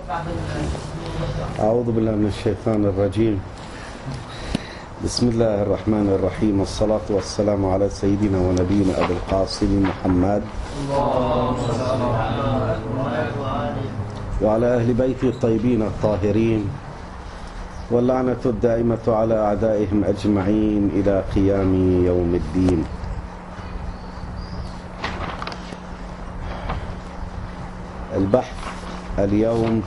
أعوذ بالله من الشيطان الرجيم. بسم الله الرحمن الرحيم، والصلاة والسلام على سيدنا ونبينا أبي القاسم محمد وعلى أهل بيته الطيبين الطاهرين، واللعنة الدائمة على أعدائهم أجمعين إلى قيام يوم الدين. البحث اليوم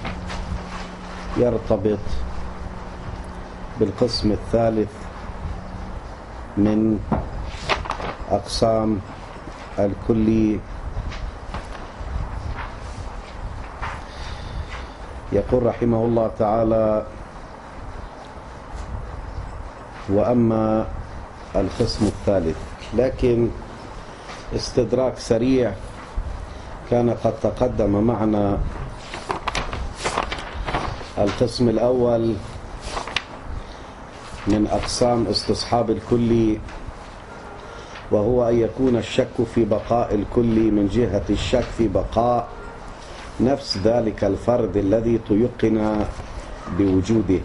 يرتبط بالقسم الثالث من أقسام الكلي. يقول رحمه الله تعالى: وأما القسم الثالث. لكن استدراك سريع، كان قد تقدم معنا القسم الأول من أقسام استصحاب الكلي، وهو أن يكون الشك في بقاء الكلي من جهة الشك في بقاء نفس ذلك الفرد الذي تيقن بوجوده.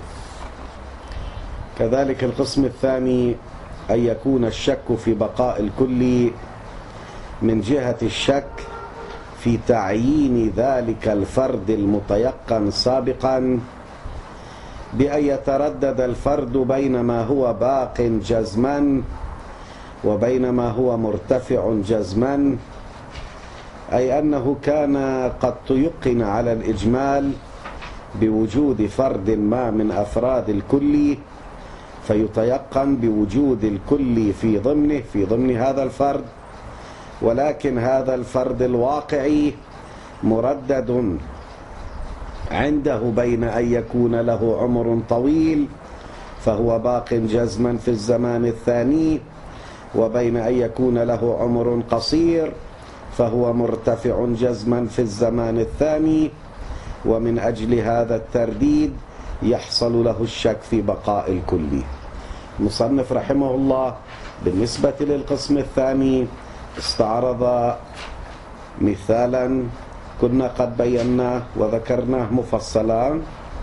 كذلك القسم الثاني أن يكون الشك في بقاء الكلي من جهة الشك في تعيين ذلك الفرد المتيقن سابقا، بأن يتردد الفرد بين ما هو باق جزما وبين ما هو مرتفع جزما، أي أنه كان قد تيقن على الإجمال بوجود فرد ما من أفراد الكلي، فيتيقن بوجود الكلي في ضمن هذا الفرد، ولكن هذا الفرد الواقعي مردد عنده بين أن يكون له عمر طويل فهو باق جزما في الزمان الثاني، وبين أن يكون له عمر قصير فهو مرتفع جزما في الزمان الثاني. ومن أجل هذا الترديد يحصل له الشك في بقاء الكلي. المصنف رحمه الله بالنسبة للقسم الثاني استعرض مثالا كنا قد بيناه وذكرناه مفصلا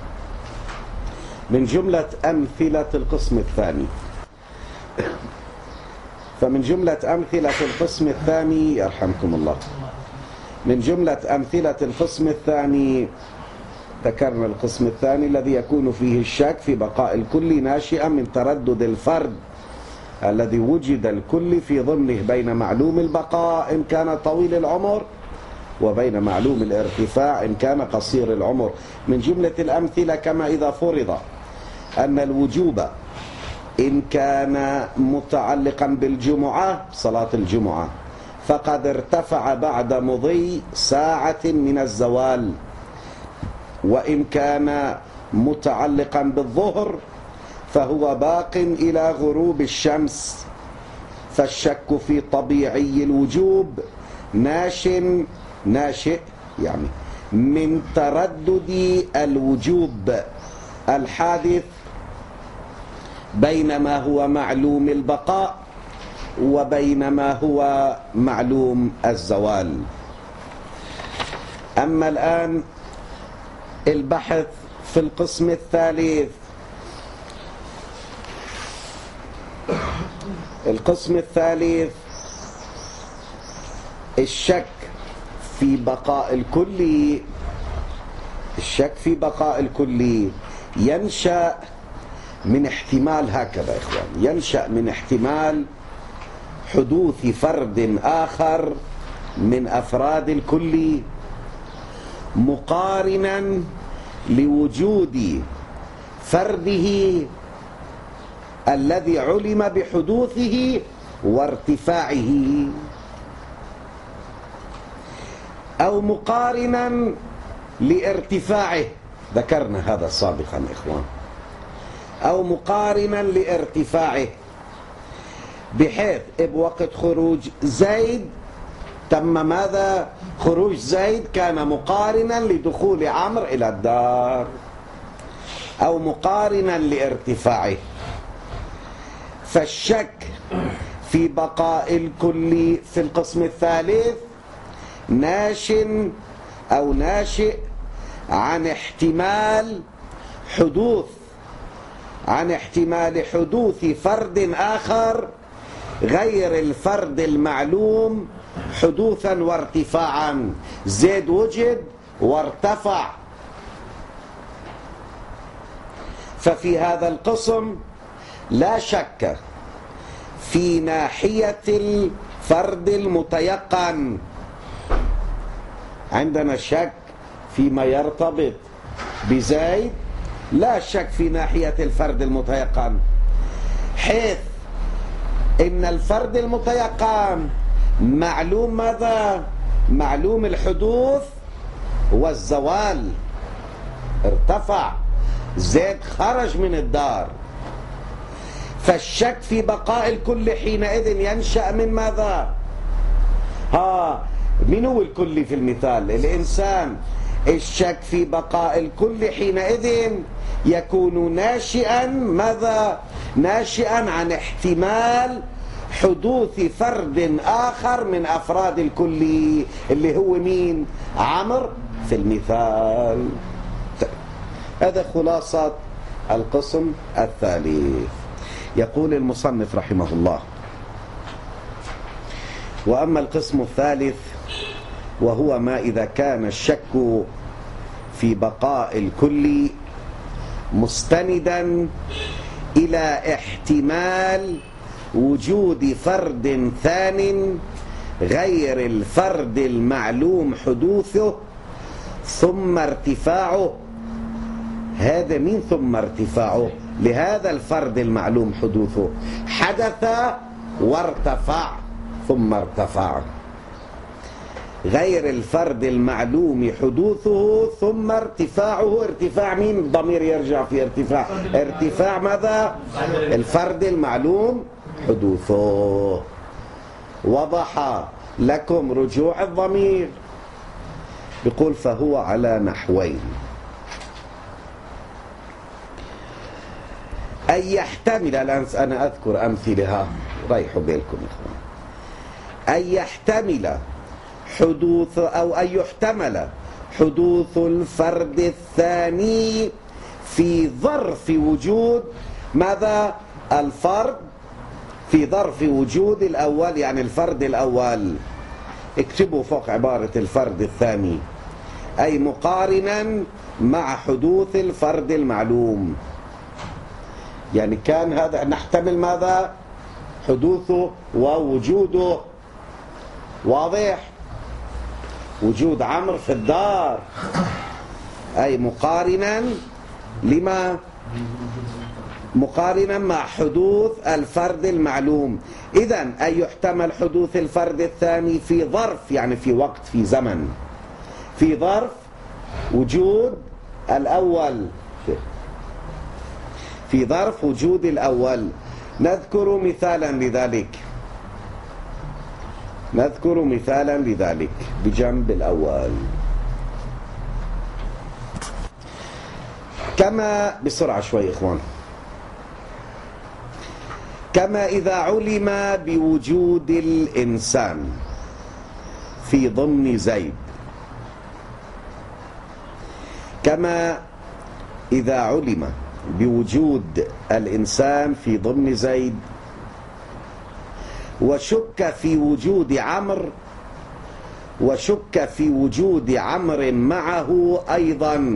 من جملة أمثلة القسم الثاني. فمن جملة أمثلة القسم الثاني، يرحمكم الله، من جملة أمثلة القسم الثاني ذكرنا القسم الثاني الذي يكون فيه الشك في بقاء الكل ناشئا من تردد الفرد الذي وجد الكل في ضمنه بين معلوم البقاء إن كان طويل العمر وبين معلوم الارتفاع إن كان قصير العمر. من جملة الأمثلة كما إذا فرض أن الوجوب إن كان متعلقا بالجمعة، صلاة الجمعة، فقد ارتفع بعد مضي ساعة من الزوال، وإن كان متعلقا بالظهر فهو باق إلى غروب الشمس، فالشك في طبيعي الوجوب ناشئ يعني من تردد الوجوب الحادث بين ما هو معلوم البقاء وبين ما هو معلوم الزوال. أما الآن البحث في القسم الثالث. القسم الثالث الشك في بقاء الكلي. الشك في بقاء الكلي ينشأ من احتمال، هكذا إخوان، ينشأ من احتمال حدوث فرد آخر من أفراد الكلي مقارنا لوجود فرده الذي علم بحدوثه وارتفاعه، أو مقارنا لارتفاعه، ذكرنا هذا سابقا إخوان، أو مقارنا لارتفاعه، بحيث بوقت خروج زيد تم ماذا؟ خروج زيد كان مقارنا لدخول عمرو إلى الدار، أو مقارنا لارتفاعه. فالشك في بقاء الكل في القسم الثالث ناشئ عن احتمال حدوث فرد آخر غير الفرد المعلوم حدوثا وارتفاعا. زيد وجد وارتفع، ففي هذا القسم لا شك في ناحية الفرد المتيقن. عندنا شك فيما يرتبط بزيد، لا شك في ناحية الفرد المتيقن، حيث إن الفرد المتيقن معلوم ماذا؟ معلوم الحدوث والزوال. ارتفع، زيد خرج من الدار، فالشك في بقاء الكل حينئذ ينشأ من ماذا؟ من هو الكل في المثال؟ الإنسان. الشك في بقاء الكل حينئذ يكون ناشئا ماذا؟ ناشئا عن احتمال حدوث فرد آخر من أفراد الكل، اللي هو مين؟ عمرو في المثال. هذا خلاصة القسم الثالث. يقول المصنف رحمه الله: وأما القسم الثالث وهو ما إذا كان الشك في بقاء الكل مستندا إلى احتمال وجود فرد ثان غير الفرد المعلوم حدوثه ثم ارتفاعه. هذا من ثم ارتفاعه؟ لهذا الفرد المعلوم حدوثه حدث وارتفع ثم ارتفع. غير الفرد المعلوم حدوثه ثم ارتفاعه. ارتفاع مين؟ ضمير يرجع في ارتفاع. ارتفاع ماذا؟ الفرد المعلوم حدوثه. وضح لكم رجوع الضمير. بيقول فهو على نحوين: أن يحتمل، الآن أنا أذكر أمثلها، ريحوا بالكم يا إخوان. أن يحتمل حدوث أو أن يحتمل حدوث الفرد الثاني في ظرف وجود ماذا؟ الفرد في ظرف وجود الأول، يعني الفرد الأول. اكتبوا فوق عبارة الفرد الثاني: أي مقارنا مع حدوث الفرد المعلوم. يعني كان هذا نحتمل ماذا؟ حدوثه ووجوده. واضح؟ وجود عمرو في الدار، أي مقارنا لما؟ مقارنا مع حدوث الفرد المعلوم. إذن أي يحتمل حدوث الفرد الثاني في ظرف، يعني في وقت، في زمن، في ظرف وجود الأول، في ظرف وجود الأول. نذكر مثالا لذلك بجنب الأول. كما بسرعة شوي إخوان. كما إذا علم بوجود الإنسان في ضمن زيد. كما إذا علم بوجود الإنسان في ضمن زيد وشك في وجود عمرو، وشك في وجود عمرو معه أيضا،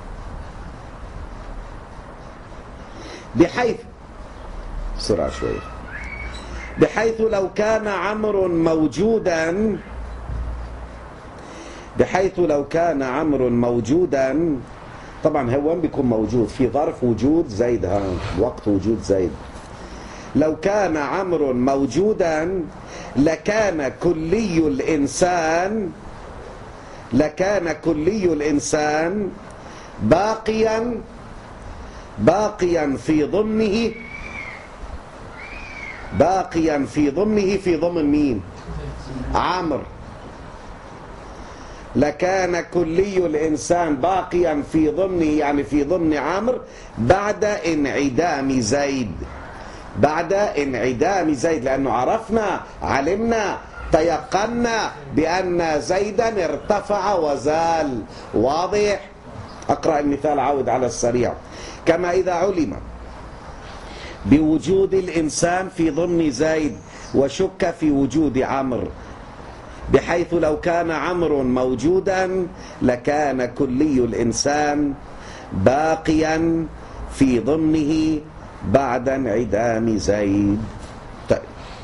بحيث بسرعة شوي، بحيث لو كان عمرو موجودا، بحيث لو كان عمرو موجودا، طبعا هو بيكون موجود في ظرف وجود زيد، وقت وجود زيد. لو كان عمرو موجودا لكان كلي الإنسان باقيا في ضمنه، في ضمن مين؟ عمرو. لكان كلي الإنسان باقيا في ضمنه، يعني في ضمن عمرو، بعد انعدام زيد، لأنه علمنا تيقنا بأن زيدا ارتفع وزال. واضح؟ أقرأ المثال عود على السريع. كما إذا علم بوجود الإنسان في ضمن زيد وشك في وجود عمرو، بحيث لو كان عمرو موجودا لكان كلي الإنسان باقيا في ضمنه بعد انعدام زيد. طيب.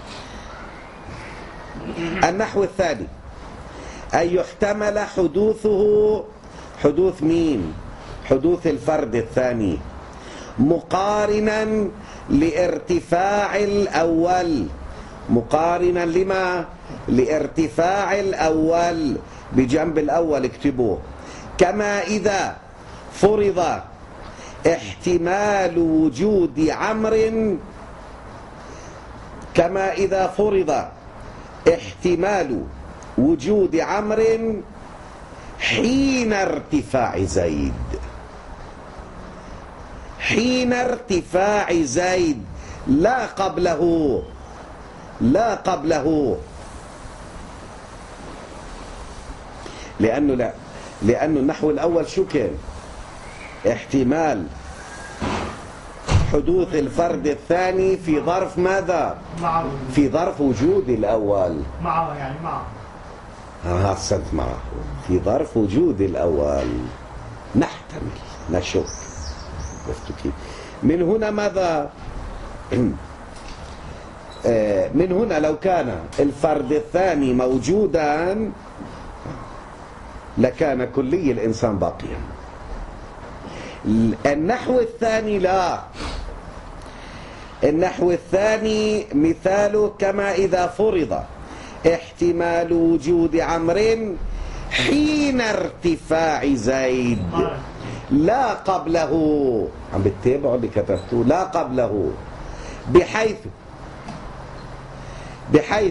النحو الثاني أن يحتمل حدوثه، حدوث مين؟ حدوث الفرد الثاني مقارنا لارتفاع الأول. مقارنا لما؟ لارتفاع الأول، بجنب الأول اكتبوه. كما إذا فرض احتمال وجود عمرو، كما إذا فرض احتمال وجود عمرو حين ارتفاع زيد. حين ارتفاع زيد، لا قبله، لا قبله. لأنه النحو الأول شو كان؟ احتمال حدوث الفرد الثاني في ظرف ماذا؟ معه. في ظرف وجود الأول. معه يعني معه. أحسنت، معه. في ظرف وجود الأول نحتمل، نشك. من هنا ماذا؟ من هنا لو كان الفرد الثاني موجودا لكان كلي الإنسان باقيا. النحو الثاني لا. النحو الثاني مثاله كما إذا فرض احتمال وجود عمرو حين ارتفاع زيد، لا قبله. عم بتتابعوا اللي كتبتوه؟ لا قبله، بحيث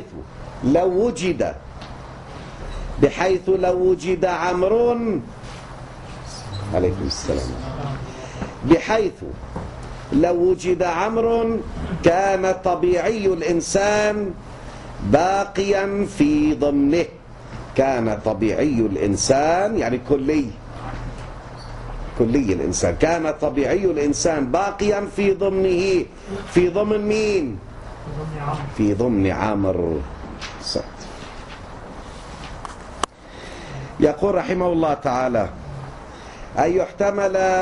لو وجد عمرو، عليكم السلام، بحيث لو وجد عمرو كان طبيعي الإنسان باقيا في ضمنه. كان طبيعي الإنسان يعني كلي الإنسان، كان طبيعي الإنسان باقيا في ضمنه. في ضمن مين؟ في ضمن عمرو. يقول رحمه الله تعالى أن يحتمل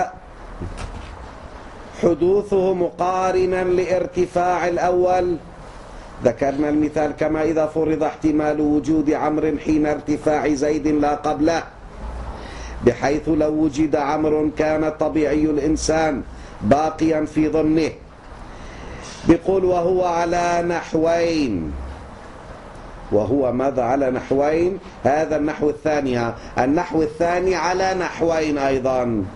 حدوثه مقارنا لارتفاع الأول. ذكرنا المثال كما إذا فرض احتمال وجود عمرو حين ارتفاع زيد لا قبله، بحيث لو وجد عمرو كان طبيعي الإنسان باقيا في ضمنه. بيقول وهو على نحوين. وهو ماذا على نحوين؟ هذا النحو الثاني. النحو الثاني على نحوين أيضا.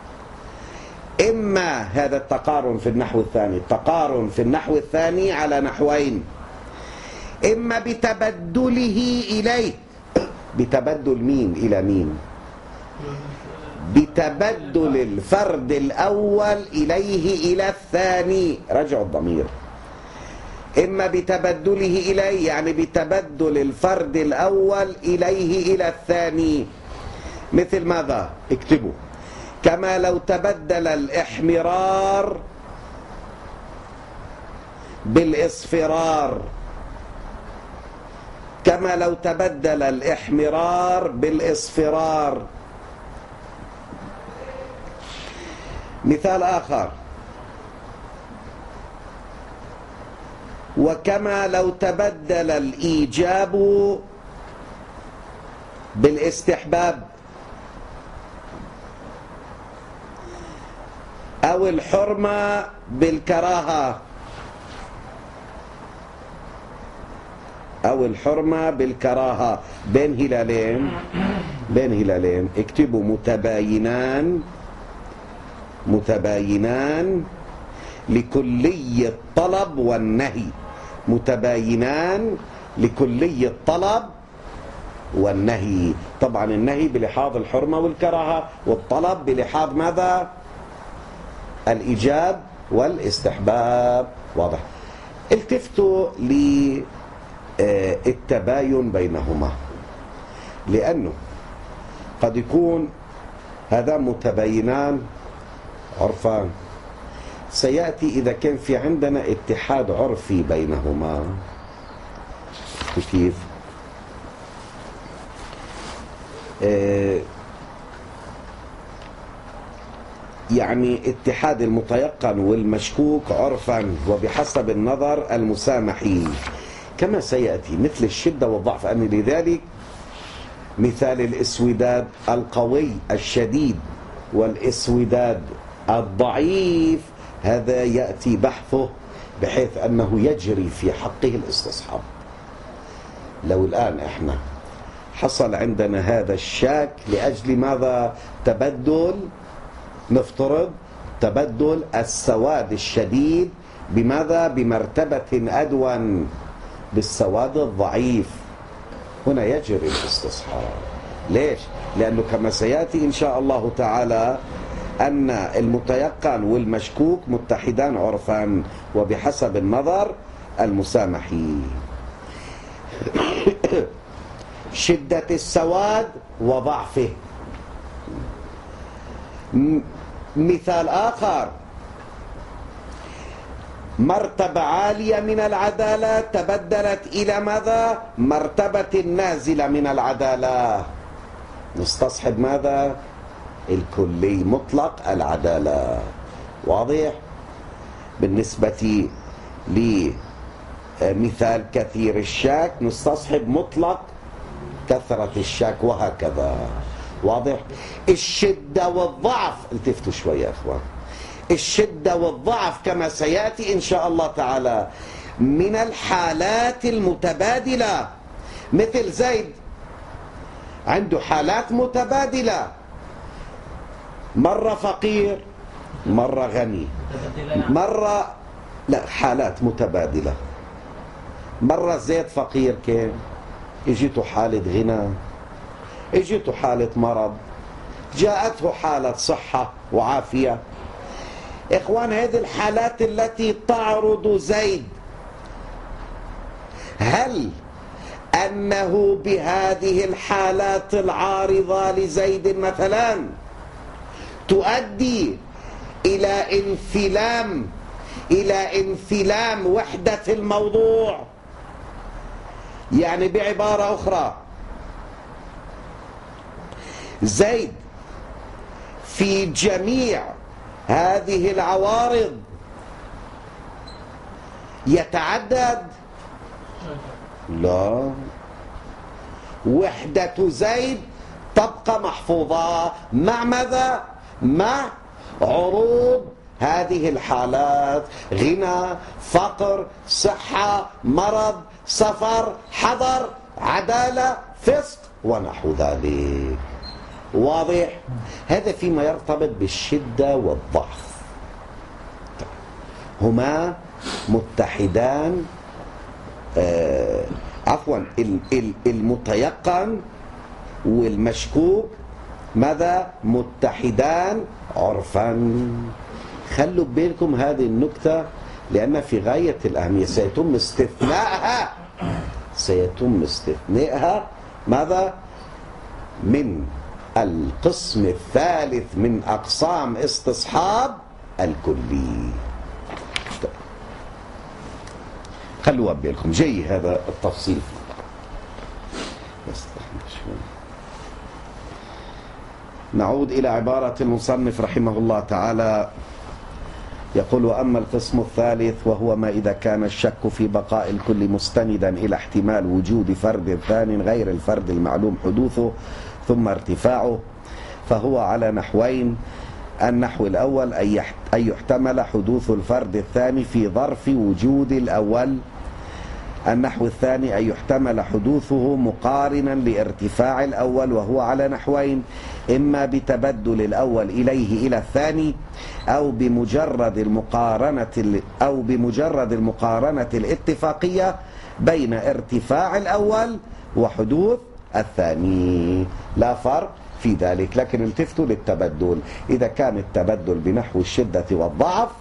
إما هذا التقارن في النحو الثاني، التقارن في النحو الثاني على نحوين. إما بتبدله إليه. بتبدل مين إلى مين؟ بتبدل الفرد الأول إليه إلى الثاني. رجعوا الضمير. إما بتبدله إليه يعني بتبدل الفرد الأول إليه إلى الثاني. مثل ماذا؟ اكتبوا. كما لو تبدل الإحمرار بالإصفرار. كما لو تبدل الإحمرار بالإصفرار. مثال آخر: وكما لو تبدل الإيجاب بالاستحباب، أو الحرمة بالكراهة، أو الحرمة بالكراهة. بين هلالين اكتبوا متباينان لكلي الطلب والنهي. متباينان لكلي الطلب والنهي. طبعا النهي بلحاظ الحرمة والكراهة، والطلب بلحاظ ماذا؟ الإيجاب والاستحباب. واضح؟ التفتوا للتباين بينهما، لأنه قد يكون هذا متباينان عرفان. سيأتي إذا كان في عندنا اتحاد عرفي بينهما. كيف؟ يعني اتحاد المتيقن والمشكوك عرفا وبحسب النظر المسامحي كما سيأتي، مثل الشدة والضعف. أن لذلك مثال الاسوداد القوي الشديد والاسوداد الضعيف هذا يأتي بحثه بحيث أنه يجري في حقه الاستصحاب. لو الآن احنا حصل عندنا هذا الشاك لأجل ماذا؟ تبدل، نفترض تبدل السواد الشديد بماذا؟ بمرتبة أدون بالسواد الضعيف. هنا يجري الاستصحاب. ليش؟ لأنه كما سيأتي إن شاء الله تعالى أن المتيقن والمشكوك متحدان عرفا وبحسب النظر المسامحي. شدة السواد وضعفه. مثال آخر، مرتبة عالية من العدالة تبدلت إلى ماذا؟ مرتبة نازلة من العدالة. نستصحب ماذا؟ الكلي مطلق العدالة. واضح؟ بالنسبة لمثال كثير الشاك نستصحب مطلق كثرة الشاك وهكذا. واضح؟ الشدة والضعف، التفتوا شوية يا أخوان، الشدة والضعف كما سيأتي إن شاء الله تعالى من الحالات المتبادلة. مثل زيد عنده حالات متبادلة، مرة فقير مرة غني، مرة لا، حالات متبادلة. مرة زيد فقير كان اجته حالة غنى، اجته حالة مرض، جاءته حالة صحة وعافية. إخوان هذه الحالات التي تعرض زيد، هل أنه بهذه الحالات العارضة لزيد مثلا تؤدي إلى انفلام وحدة الموضوع؟ يعني بعبارة أخرى، زيد في جميع هذه العوارض يتعدد؟ لا، وحدة زيد تبقى محفوظة مع ماذا؟ مع عروض هذه الحالات: غنى، فقر، صحة، مرض، سفر، حضر، عدالة، فسق ونحو ذلك. واضح؟ هذا فيما يرتبط بالشدة والضعف. هما متحدان، عفوا، المتيقن والمشكوك ماذا؟ متحدان عرفا. خلوا بالكم هذه النكتة لأن في غاية الأهمية. سيتم استثنائها ماذا؟ من القسم الثالث من أقسام استصحاب الكلي. خلوا بالكم جاي هذا التفصيل. نعود إلى عبارة المصنف رحمه الله تعالى، يقول: وأما القسم الثالث وهو ما إذا كان الشك في بقاء الكل مستندا إلى احتمال وجود فرد ثاني غير الفرد المعلوم حدوثه ثم ارتفاعه، فهو على نحوين. النحو الأول أن يحتمل حدوث الفرد الثاني في ظرف وجود الأول. النحو الثاني أن يحتمل حدوثه مقارنا لارتفاع الأول، وهو على نحوين: إما بتبدل الأول إليه إلى الثاني، أو بمجرد المقارنة الاتفاقية بين ارتفاع الأول وحدوث الثاني. لا فرق في ذلك. لكن التفتوا للتبدل، إذا كان التبدل بنحو الشدة والضعف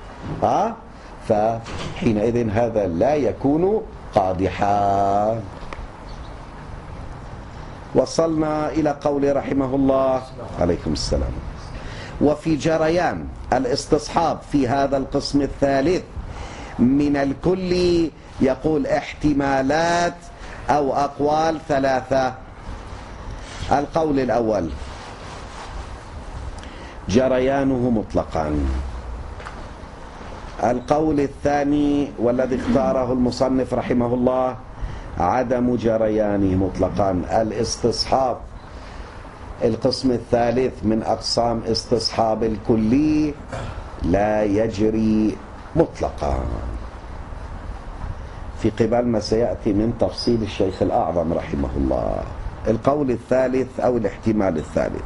فحينئذ هذا لا يكون قادحا. وصلنا إلى قول رحمه الله عليكم السلام. وفي جريان الاستصحاب في هذا القسم الثالث من الكل يقول احتمالات أو أقوال ثلاثة. القول الأول جريانه مطلقا. القول الثاني والذي اختاره المصنف رحمه الله عدم جريانه مطلقا. الاستصحاب القسم الثالث من أقسام استصحاب الكلي لا يجري مطلقا، في قبال ما سيأتي من تفصيل الشيخ الأعظم رحمه الله. القول الثالث أو الاحتمال الثالث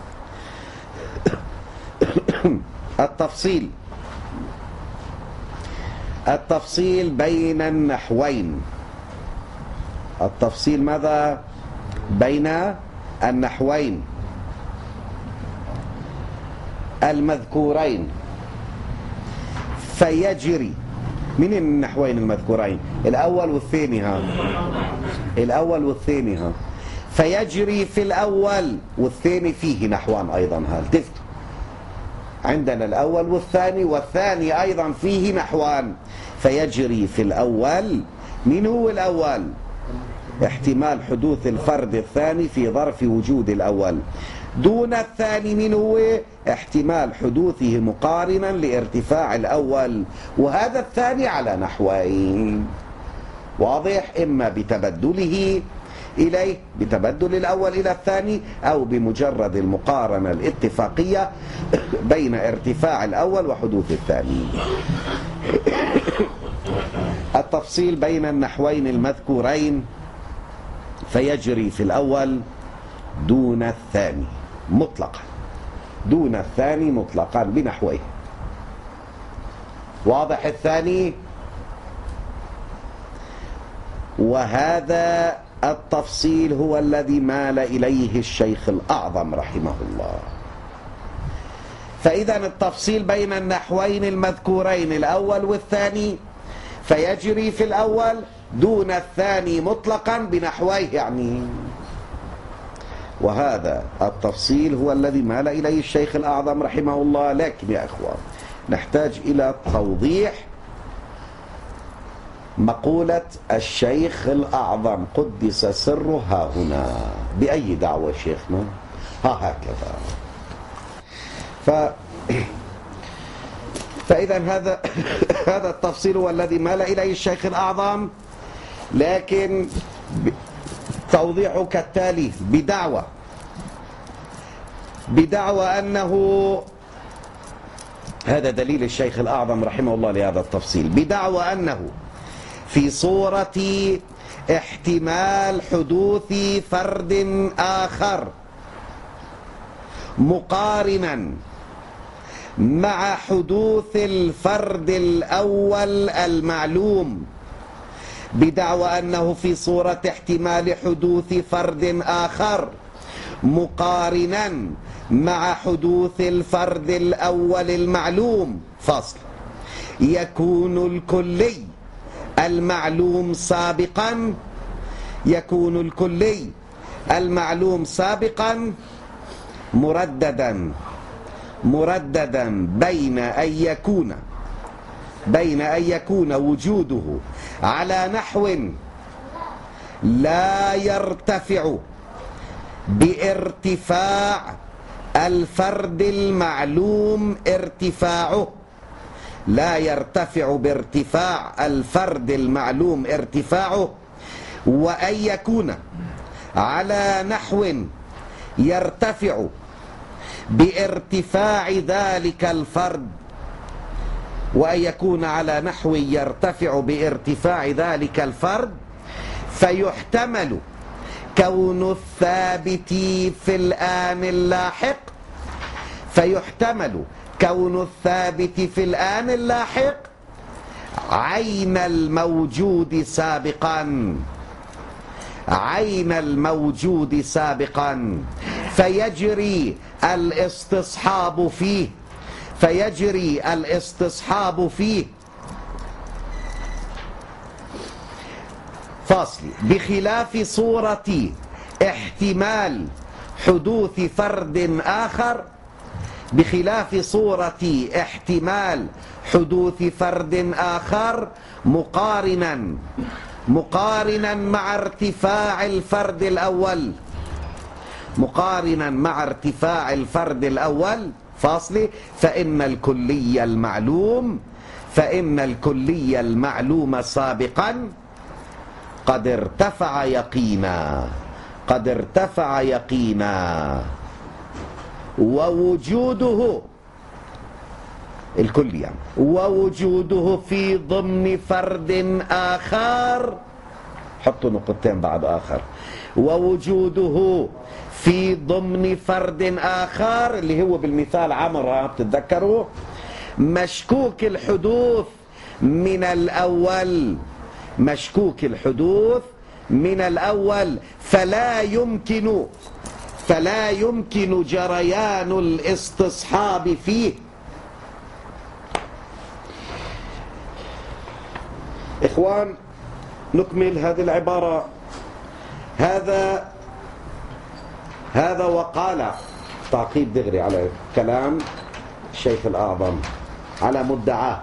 التفصيل بين النحوين. التفصيل ماذا؟ بين النحوين المذكورين. فيجري من النحوين المذكورين الأول والثاني الأول والثاني فيجري في الأول والثاني فيه نحوان أيضا. التفتوا عندنا الأول والثاني، والثاني أيضا فيه نحوان. فيجري في الأول. من هو الأول؟ احتمال حدوث الفرد الثاني في ظرف وجود الأول. دون الثاني من هو؟ احتمال حدوثه مقارنا لارتفاع الأول، وهذا الثاني على نحوين. واضح؟ إما بتبدله إليه، بتبدل الأول إلى الثاني، أو بمجرد المقارنة الاتفاقية بين ارتفاع الأول وحدوث الثاني. التفصيل بين النحوين المذكورين فيجري في الأول دون الثاني مطلقا، دون الثاني مطلقا بنحويه. واضح الثاني؟ وهذا التفصيل هو الذي مال إليه الشيخ الأعظم رحمه الله. فإذا التفصيل بين النحوين المذكورين الأول والثاني فيجري في الأول دون الثاني مطلقا بنحويه يعني. وهذا التفصيل هو الذي مال إليه الشيخ الأعظم رحمه الله. لكن يا إخوان نحتاج إلى توضيح مقولة الشيخ الأعظم قدس سره ها هنا. بأي دعوة شيخنا؟ هكذا. فإذا هذا التفصيل هو الذي مال إليه الشيخ الأعظم، لكن توضيحه كالتالي: بدعوى أنه، هذا دليل الشيخ الأعظم رحمه الله لهذا التفصيل، بدعوى أنه في صورة احتمال حدوث فرد آخر مقارنا مع حدوث الفرد الأول المعلوم. بدعوى أنه في صورة احتمال حدوث فرد آخر مقارنا مع حدوث الفرد الأول المعلوم فصل يكون الكلي المعلوم سابقا، يكون الكلي المعلوم سابقا مرددا بين أن يكون وجوده على نحو لا يرتفع بارتفاع الفرد المعلوم ارتفاعه، لا يرتفع بارتفاع الفرد المعلوم ارتفاعه، وأن يكون على نحو يرتفع بارتفاع ذلك الفرد، وأن يكون على نحو يرتفع بارتفاع ذلك الفرد، فيحتمل كون الثابت في الآن اللاحق، فيحتمل كون الثابت في الآن اللاحق عين الموجود سابقا، عين الموجود سابقا، فيجري الاستصحاب فيه، فيجري الاستصحاب فيه. فاصل: بخلاف صورة احتمال حدوث فرد آخر بخلاف صورة احتمال حدوث فرد آخر مقارنا مع ارتفاع الفرد الأول، مقارنا مع ارتفاع الفرد الأول فاصلة. فإن الكلي المعلوم سابقا قد ارتفع يقينا ووجوده الكلي يعني ووجوده في ضمن فرد آخر، حطوا نقطتين بعد آخر، ووجوده في ضمن فرد آخر اللي هو بالمثال عمر، بتتذكروا، مشكوك الحدوث من الأول، فلا يمكن جريان الاستصحاب فيه. إخوان نكمل هذه العبارة. هذا وقال تعقيب دغري على كلام الشيخ الأعظم على مدعاه.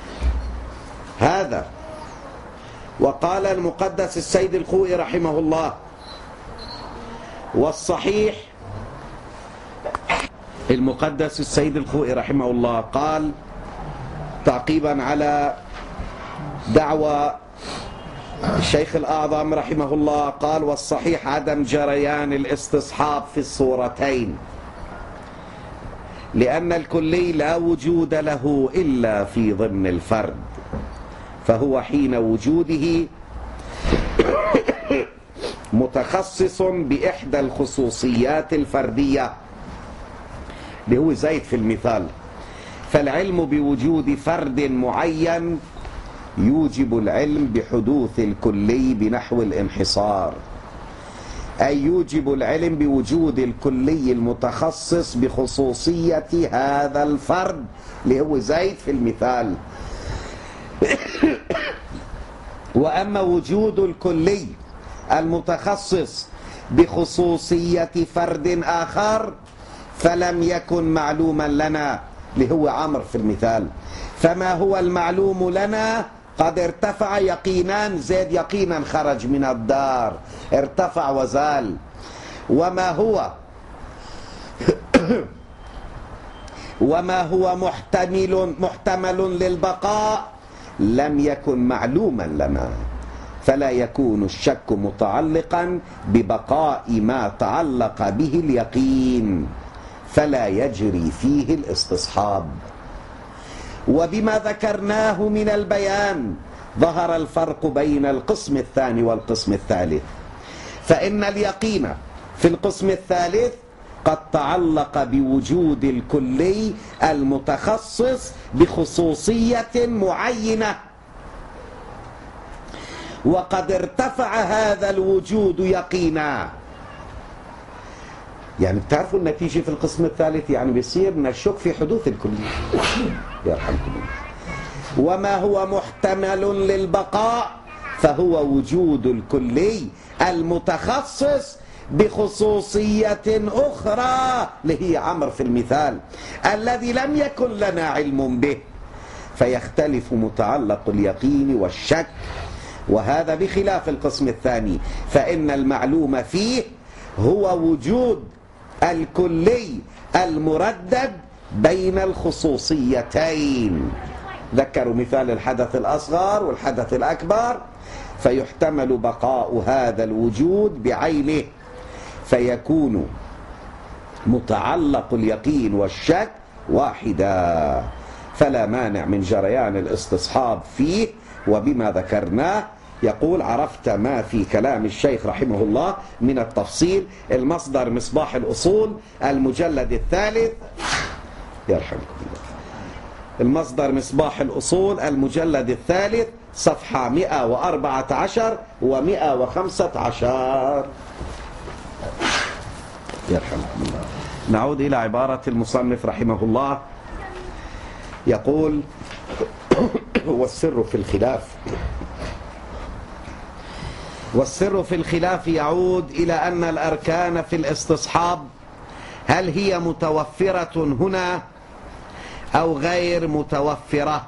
هذا وقال المقدس السيد الخوئي رحمه الله، والصحيح المقدس السيد الخوئي رحمه الله قال تعقيبا على دعوى الشيخ الأعظم رحمه الله، قال والصحيح عدم جريان الاستصحاب في الصورتين، لأن الكلي لا وجود له إلا في ضمن الفرد، فهو حين وجوده متخصص بإحدى الخصوصيات الفردية اللي هو زيد في المثال. فالعلم بوجود فرد معين يوجب العلم بحدوث الكلي بنحو الانحصار، أي يوجب العلم بوجود الكلي المتخصص بخصوصية هذا الفرد اللي هو زيد في المثال. وأما وجود الكلي المتخصص بخصوصية فرد آخر فلم يكن معلوما لنا اللي هو عمر في المثال. فما هو المعلوم لنا قد ارتفع يقينا، زيد يقينا خرج من الدار، ارتفع وزال. وما هو محتمل للبقاء لم يكن معلوما لنا، فلا يكون الشك متعلقا ببقاء ما تعلق به اليقين، فلا يجري فيه الاستصحاب. وبما ذكرناه من البيان ظهر الفرق بين القسم الثاني والقسم الثالث، فإن اليقين في القسم الثالث قد تعلق بوجود الكلي المتخصص بخصوصية معينة، وقد ارتفع هذا الوجود يقينا. يعني بتعرفوا النتيجة في القسم الثالث، يعني بيصير نشك في حدوث الكلي يرحمكم الله. وما هو محتمل للبقاء فهو وجود الكلي المتخصص بخصوصية أخرى اللي هي عمر في المثال، الذي لم يكن لنا علم به، فيختلف متعلق اليقين والشك. وهذا بخلاف القسم الثاني، فإن المعلوم فيه هو وجود الكلي المردد بين الخصوصيتين. ذكروا مثال الحدث الأصغر والحدث الأكبر، فيحتمل بقاء هذا الوجود بعينه، فيكون متعلق اليقين والشك واحدا، فلا مانع من جريان الاستصحاب فيه. وبما ذكرناه يقول عرفت ما في كلام الشيخ رحمه الله من التفصيل. المصدر مصباح الأصول المجلد الثالث، يرحمكم الله، المصدر مصباح الأصول المجلد الثالث صفحة 114 و115. يرحمكم الله. نعود إلى عبارة المصنف رحمه الله، يقول والسر في الخلاف والسر في الخلاف يعود إلى أن الأركان في الاستصحاب هل هي متوفرة هنا أو غير متوفرة.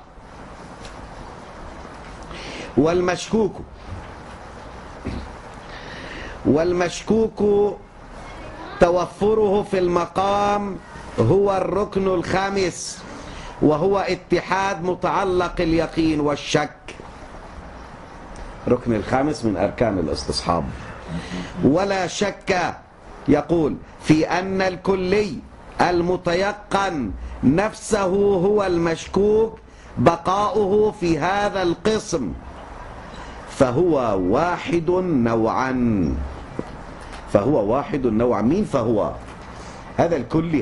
والمشكوك توفره في المقام هو الركن الخامس، وهو اتحاد متعلق اليقين والشك. ركن الخامس من أركان الاستصحاب. ولا شك يقول في أن الكلي المتيقن نفسه هو المشكوك بقاؤه في هذا القسم، فهو واحد نوعا. مين فهو؟ هذا الكلي.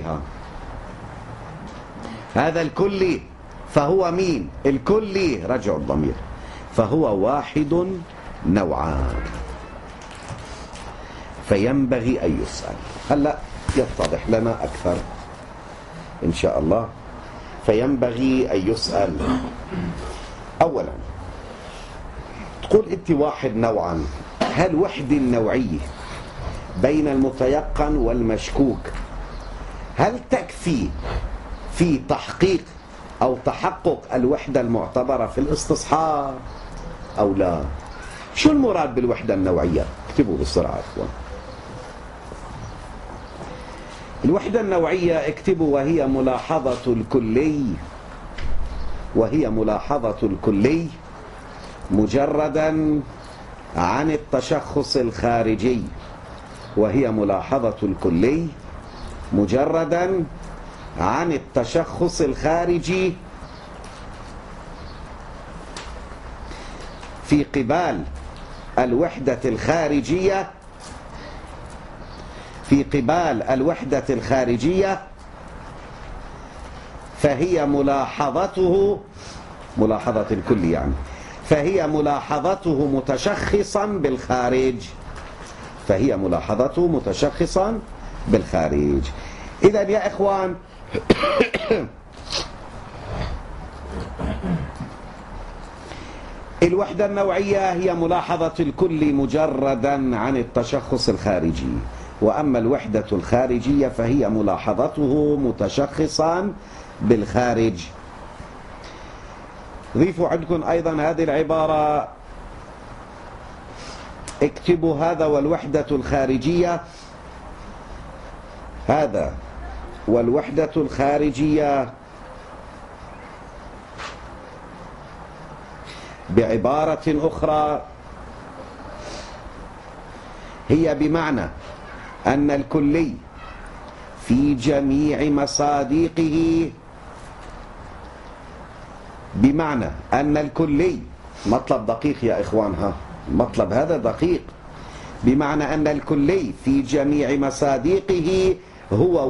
هذا الكلي فهو مين؟ الكلي، رجع الضمير، فهو واحد نوعان. فينبغي أن يسأل. هلأ يتضح لنا أكثر إن شاء الله. فينبغي أن يسأل أولا، تقول أنت واحد نوعا، هل وحدة النوعية بين المتيقن والمشكوك هل تكفي في تحقيق أو تحقق الوحدة المعتبرة في الاستصحاب أو لا؟ شو المراد بالوحدة النوعية؟ اكتبوا بسرعة أخوان. الوحدة النوعية اكتبوا وهي ملاحظة الكلي مجردا عن التشخص الخارجي. وهي ملاحظة الكلي مجردا عن التشخص الخارجي في قبال الوحدة الخارجية، فهي ملاحظة الكل يعني، فهي ملاحظته متشخصا بالخارج. إذا يا إخوان الوحدة النوعية هي ملاحظة الكل مجردا عن التشخص الخارجي، وأما الوحدة الخارجية فهي ملاحظته متشخصا بالخارج. ضيفوا عندكم أيضا هذه العبارة، اكتبوا هذا والوحدة الخارجية بعبارة أخرى هي بمعنى أن الكلي في جميع مصادقه، بمعنى أن الكلي، مطلب دقيق يا إخوان، مطلب هذا دقيق، بمعنى أن الكلي في جميع مصادقه هو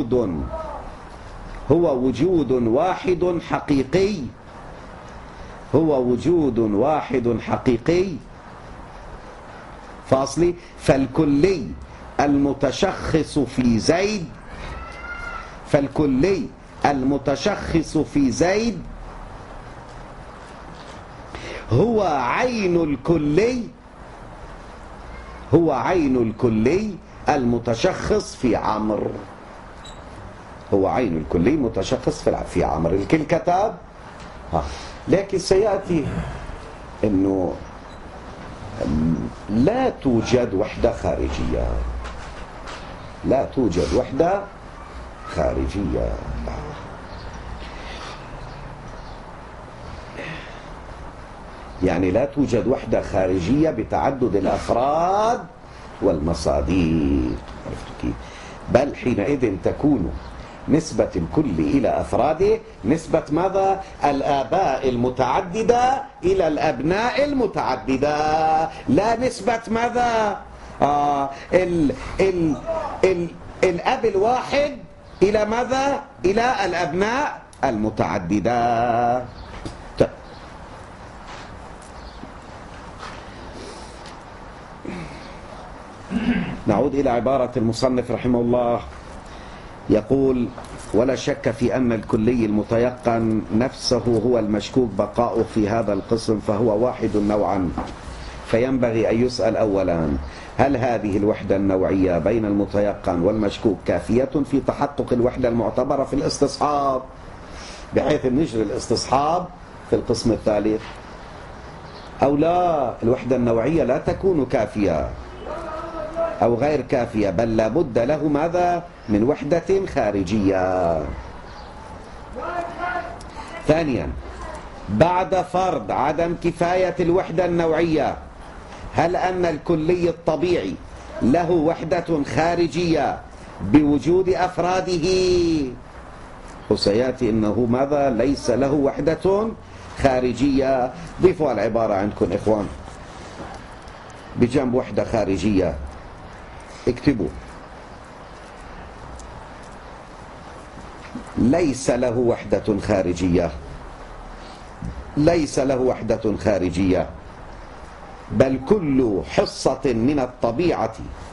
وجود واحد حقيقي، فاصلي. فالكلي المتشخص في زيد هو عين الكلي المتشخص في عمرو. في عمرو. الكل كتاب. لكن سيأتي أنه لا توجد وحدة خارجية. يعني لا توجد وحدة خارجية بتعدد الأفراد والمصادر، بل حينئذ تكون نسبة الكل إلى أفراده نسبة ماذا؟ الآباء المتعددة إلى الأبناء المتعددة، لا نسبة ماذا؟ الأب الواحد إلى ماذا؟ إلى الأبناء المتعددة. نعود إلى عبارة المصنف رحمه الله، يقول: ولا شك في أن الكلي المتيقن نفسه هو المشكوك بقاؤه في هذا القسم، فهو واحد نوعا. فينبغي أن يسأل أولا: هل هذه الوحدة النوعية بين المتيقن والمشكوك كافية في تحقق الوحدة المعتبرة في الاستصحاب، بحيث نجري الاستصحاب في القسم الثالث، أو لا؟ الوحدة النوعية لا تكون كافية أو غير كافية، بل لابد له ماذا؟ من وحدة خارجية. ثانيا، بعد فرض عدم كفاية الوحدة النوعية، هل أن الكلي الطبيعي له وحدة خارجية بوجود أفراده؟ وسيأتي أنه ماذا؟ ليس له وحدة خارجية. ضيفوا العبارة عندكم إخوان بجنب وحدة خارجية، اكتبوا: ليس له وحدة خارجية، ليس له وحدة خارجية، بل كل حصة من الطبيعة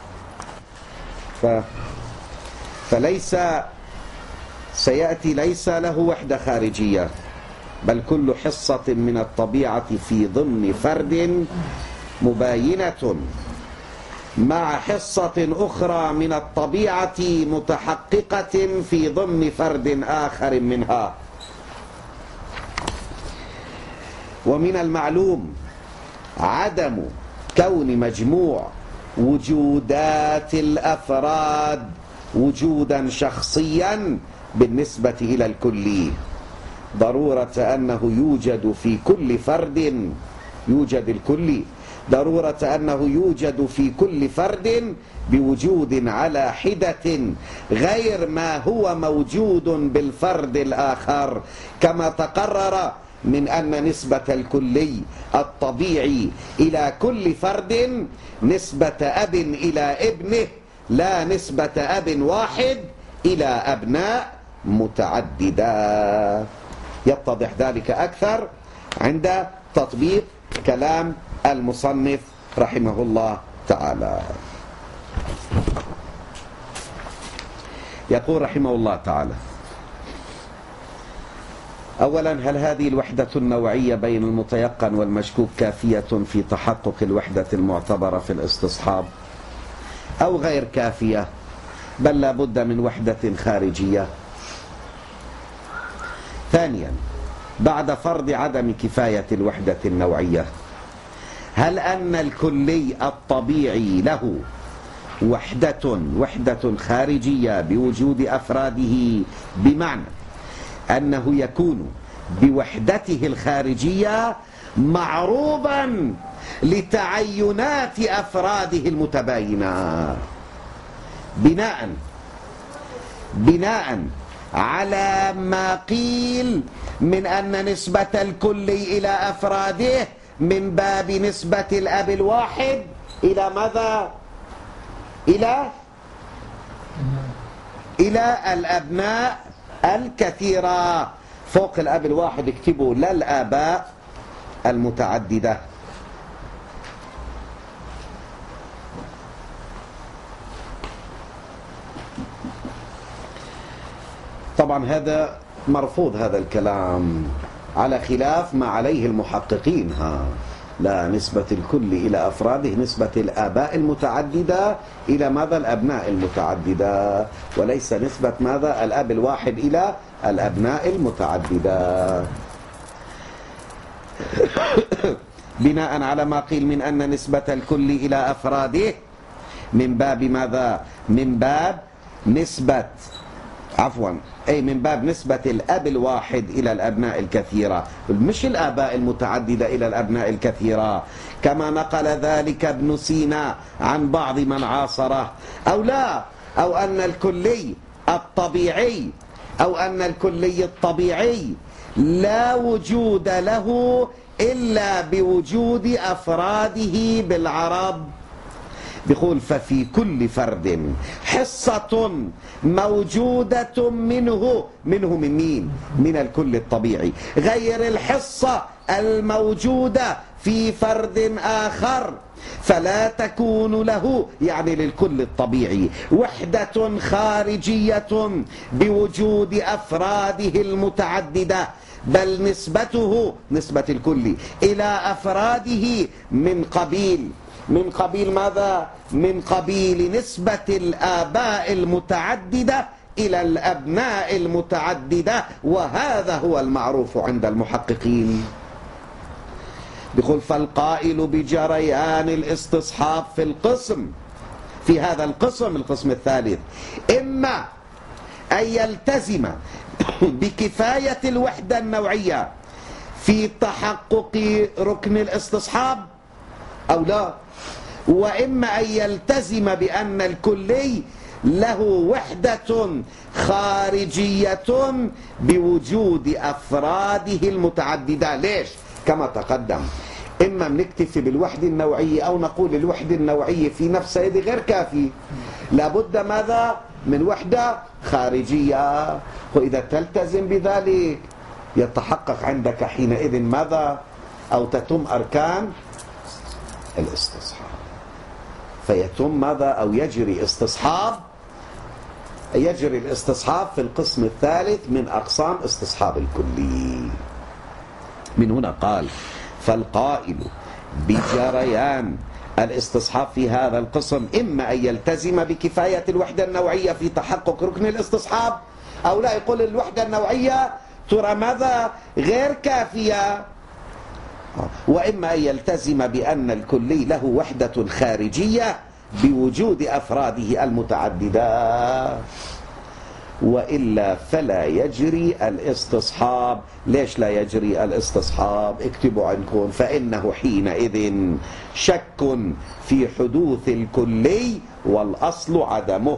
فليس، سيأتي ليس له وحدة خارجية، بل كل حصة من الطبيعة في ضمن فرد مباينة مع حصة أخرى من الطبيعة متحققة في ضمن فرد آخر منها. ومن المعلوم عدم كون مجموع وجودات الأفراد وجودا شخصيا بالنسبة إلى الكلي، ضرورة أنه يوجد في كل فرد، يوجد الكلي، ضرورة أنه يوجد في كل فرد بوجود على حدة غير ما هو موجود بالفرد الآخر، كما تقرر من أن نسبة الكلي الطبيعي إلى كل فرد نسبة أب إلى ابنه، لا نسبة أب واحد إلى أبناء متعددة. يتضح ذلك أكثر عند تطبيق كلام المصنف رحمه الله تعالى. يقول رحمه الله تعالى: أولا، هل هذه الوحدة النوعية بين المتيقن والمشكوك كافية في تحقق الوحدة المعتبرة في الاستصحاب، أو غير كافية، بل لا بد من وحدة خارجية؟ ثانيا، بعد فرض عدم كفاية الوحدة النوعية، هل أن الكلي الطبيعي له وحدة خارجية بوجود أفراده، بمعنى أنه يكون بوحدته الخارجية معروضا لتعينات أفراده المتباينة، بناء على ما قيل من أن نسبة الكلي إلى أفراده من باب نسبة الأب الواحد إلى ماذا؟ إلى الأبناء الكثيرة. فوق الأب الواحد اكتبوا: لا الآباء المتعددة. طبعا هذا مرفوض، هذا الكلام على خلاف ما عليه المحققين. لا، نسبة الكل إلى أفراده نسبة الآباء المتعددة إلى ماذا؟ الأبناء المتعددة، وليس نسبة ماذا؟ الأب الواحد إلى الأبناء المتعددة. بناء على ما قيل من أن نسبة الكل إلى أفراده من باب ماذا؟ من باب نسبة الأب الواحد إلى الأبناء الكثيرة، مش الآباء المتعددة إلى الأبناء الكثيرة، كما نقل ذلك ابن سينا عن بعض من عاصره. أو أن الكلي الطبيعي لا وجود له إلا بوجود أفراده بالعرب. بيقول: ففي كل فرد حصة موجودة منه من مين؟ من الكل الطبيعي، غير الحصة الموجودة في فرد آخر، فلا تكون له، يعني للكل الطبيعي، وحدة خارجية بوجود أفراده المتعددة، بل نسبته نسبة الكل إلى أفراده من قبيل ماذا؟ من قبيل نسبة الآباء المتعددة إلى الأبناء المتعددة، وهذا هو المعروف عند المحققين. بيقول فالقائل بجريان الاستصحاب في هذا القسم الثالث إما أن يلتزم بكفاية الوحدة النوعية في تحقق ركن الاستصحاب أو لا، وإما أن يلتزم بأن الكلي له وحدة خارجية بوجود أفراده المتعددة. ليش؟ كما تقدم، إما بنكتفي بالوحدة النوعية أو نقول الوحدة النوعية في نفسها غير كافي، لابد ماذا؟ من وحدة خارجية. وإذا تلتزم بذلك يتحقق عندك حينئذ ماذا؟ أو تتم أركان الاستصحاب، فيتم ماذا؟ أو يجري الاستصحاب في القسم الثالث من أقسام استصحاب الكلي. من هنا قال فالقائل بجريان الاستصحاب في هذا القسم إما أن يلتزم بكفاية الوحدة النوعية في تحقق ركن الاستصحاب، أو لا، يقول الوحدة النوعية ترى ماذا؟ غير كافية. وإما أن يلتزم بأن الكلي له وحدة خارجية بوجود أفراده المتعددة، وإلا فلا يجري الاستصحاب. ليش لا يجري الاستصحاب؟ اكتبوا عندكم، فإنه حينئذ شك في حدوث الكلي والأصل عدمه.